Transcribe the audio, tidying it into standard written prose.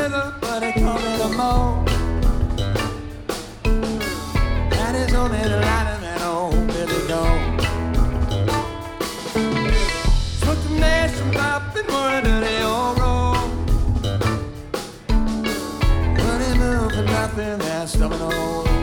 little, but they call me the more. And it's only the light than old Billy Joe. Put the nation up in one of the old road. When they move for nothing, they're stumbling all